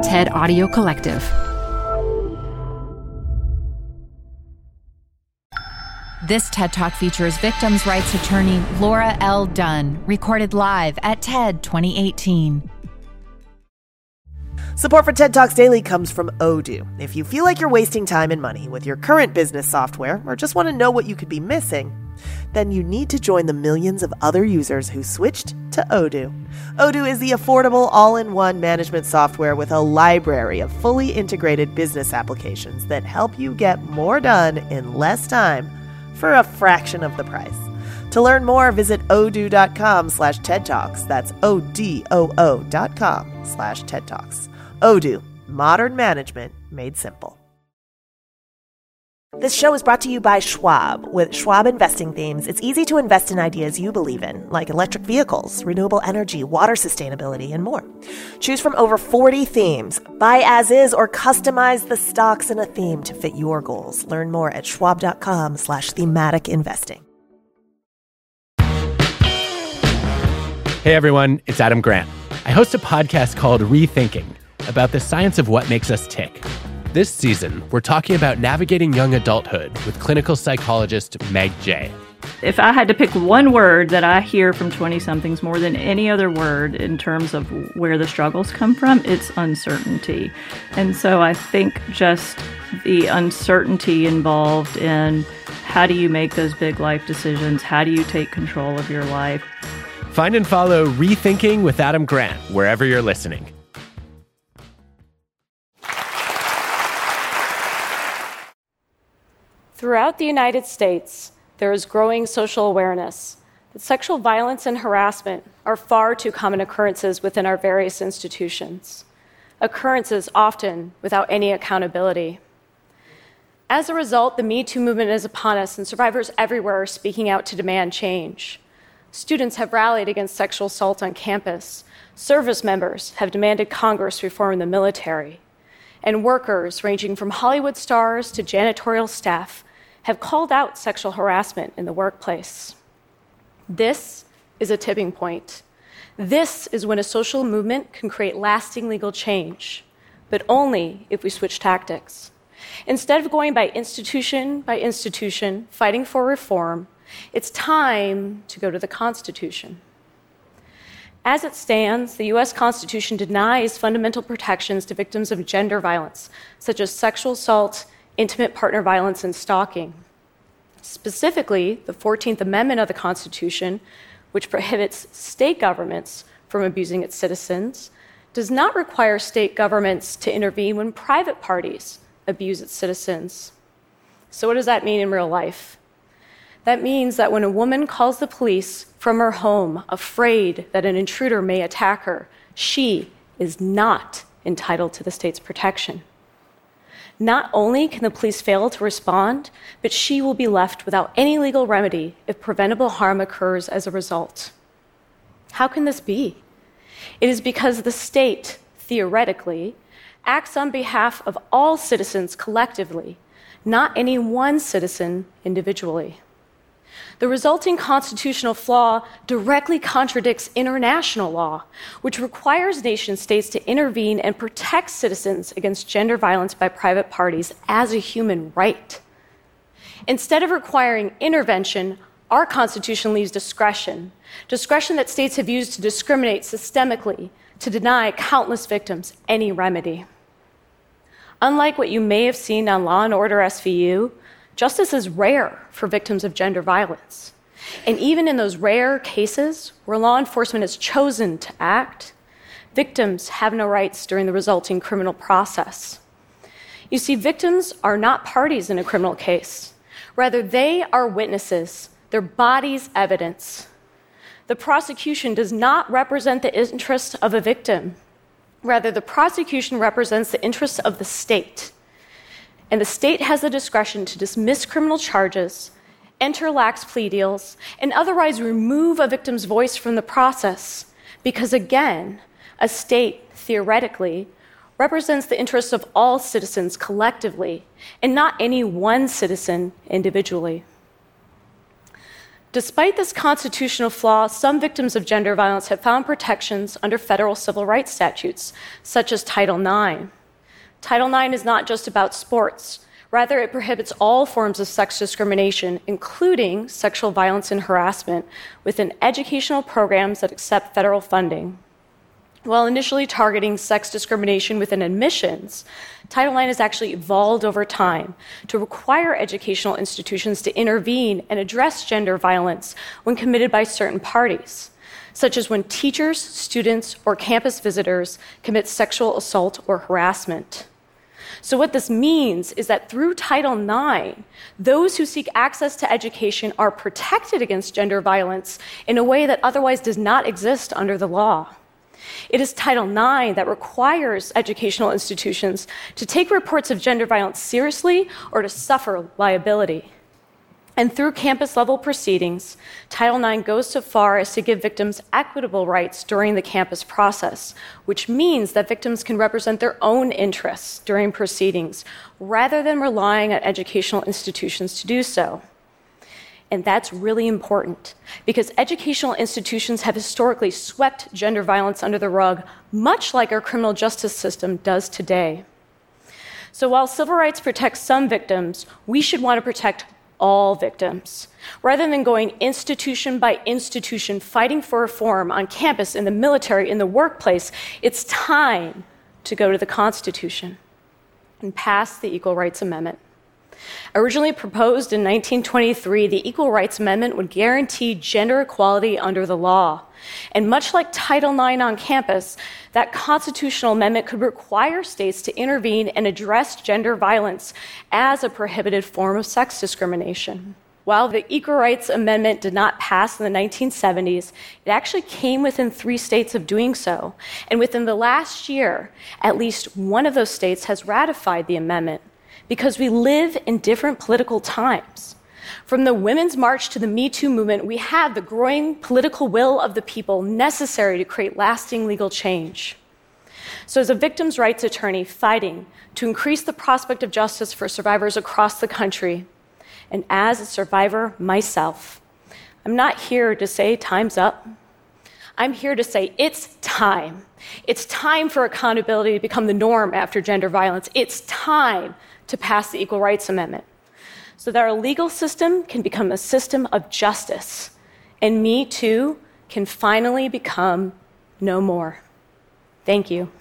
TED Audio Collective. This TED Talk features victims' rights attorney Laura L. Dunn, recorded live at TED 2018. Support for TED Talks Daily comes from Odoo. If you feel like you're wasting time and money with your current business software or just want to know what you could be missing, then you need to join the millions of other users who switched to Odoo. Odoo is the affordable all-in-one management software with a library of fully integrated business applications that help you get more done in less time for a fraction of the price. To learn more, visit odoo.com/TED Talks. That's ODOO.com/TED Talks. Odoo, modern management made simple. This show is brought to you by Schwab. With Schwab investing themes, it's easy to invest in ideas you believe in, like electric vehicles, renewable energy, water sustainability, and more. Choose from over 40 themes. Buy as is or customize the stocks in a theme to fit your goals. Learn more at schwab.com/thematic investing. Hey everyone, it's Adam Grant. I host a podcast called Rethinking about the science of what makes us tick. This season, we're talking about navigating young adulthood with clinical psychologist Meg Jay. If I had to pick one word that I hear from 20-somethings more than any other word in terms of where the struggles come from, it's uncertainty. And so I think just the uncertainty involved in how do you make those big life decisions? How do you take control of your life? Find and follow Rethinking with Adam Grant wherever you're listening. Throughout the United States, there is growing social awareness that sexual violence and harassment are far too common occurrences within our various institutions, occurrences often without any accountability. As a result, the Me Too movement is upon us, and survivors everywhere are speaking out to demand change. Students have rallied against sexual assault on campus. Service members have demanded Congress reform the military. And workers, ranging from Hollywood stars to janitorial staff, have called out sexual harassment in the workplace. This is a tipping point. This is when a social movement can create lasting legal change, but only if we switch tactics. Instead of going by institution, fighting for reform, it's time to go to the Constitution. As it stands, the U.S. Constitution denies fundamental protections to victims of gender violence, such as sexual assault, intimate partner violence, and stalking. Specifically, the 14th Amendment of the Constitution, which prohibits state governments from abusing its citizens, does not require state governments to intervene when private parties abuse its citizens. So what does that mean in real life? That means that when a woman calls the police from her home, afraid that an intruder may attack her, she is not entitled to the state's protection. Not only can the police fail to respond, but she will be left without any legal remedy if preventable harm occurs as a result. How can this be? It is because the state, theoretically, acts on behalf of all citizens collectively, not any one citizen individually. The resulting constitutional flaw directly contradicts international law, which requires nation-states to intervene and protect citizens against gender violence by private parties as a human right. Instead of requiring intervention, our Constitution leaves discretion that states have used to discriminate systemically, to deny countless victims any remedy. Unlike what you may have seen on Law & Order SVU, justice is rare for victims of gender violence. And even in those rare cases where law enforcement has chosen to act, victims have no rights during the resulting criminal process. You see, victims are not parties in a criminal case. Rather, they are witnesses, their bodies evidence. The prosecution does not represent the interests of a victim. Rather, the prosecution represents the interests of the state. And the state has the discretion to dismiss criminal charges, enter lax plea deals, and otherwise remove a victim's voice from the process. Because again, a state, theoretically, represents the interests of all citizens collectively, and not any one citizen individually. Despite this constitutional flaw, some victims of gender violence have found protections under federal civil rights statutes, such as Title IX. Title IX is not just about sports. Rather, it prohibits all forms of sex discrimination, including sexual violence and harassment, within educational programs that accept federal funding. While initially targeting sex discrimination within admissions, Title IX has actually evolved over time to require educational institutions to intervene and address gender violence when committed by certain parties, such as when teachers, students, or campus visitors commit sexual assault or harassment. So what this means is that through Title IX, those who seek access to education are protected against gender violence in a way that otherwise does not exist under the law. It is Title IX that requires educational institutions to take reports of gender violence seriously or to suffer liability. And through campus-level proceedings, Title IX goes so far as to give victims equitable rights during the campus process, which means that victims can represent their own interests during proceedings, rather than relying on educational institutions to do so. And that's really important, because educational institutions have historically swept gender violence under the rug, much like our criminal justice system does today. So while civil rights protect some victims, we should want to protect all victims. Rather than going institution by institution fighting for reform on campus, in the military, in the workplace, it's time to go to the Constitution and pass the Equal Rights Amendment. Originally proposed in 1923, the Equal Rights Amendment would guarantee gender equality under the law. And much like Title IX on campus, that constitutional amendment could require states to intervene and address gender violence as a prohibited form of sex discrimination. While the Equal Rights Amendment did not pass in the 1970s, it actually came within 3 states of doing so. And within the last year, at least one of those states has ratified the amendment, because we live in different political times. From the Women's March to the Me Too movement, we have the growing political will of the people necessary to create lasting legal change. So as a victims' rights attorney fighting to increase the prospect of justice for survivors across the country, and as a survivor myself, I'm not here to say time's up. I'm here to say it's time. It's time for accountability to become the norm after gender violence. It's time to pass the Equal Rights Amendment, so that our legal system can become a system of justice, and Me Too can finally become no more. Thank you.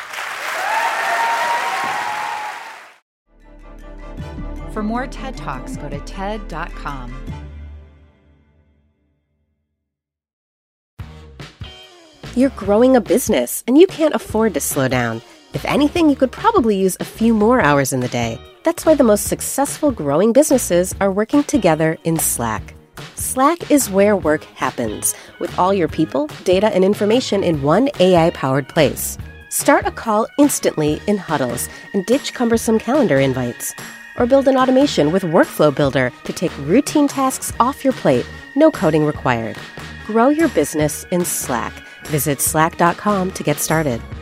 For more TED Talks, go to TED.com. You're growing a business, and you can't afford to slow down. If anything, you could probably use a few more hours in the day. That's why the most successful growing businesses are working together in Slack. Slack is where work happens, with all your people, data, and information in one AI-powered place. Start a call instantly in huddles and ditch cumbersome calendar invites. Or build an automation with Workflow Builder to take routine tasks off your plate, no coding required. Grow your business in Slack. Visit slack.com to get started.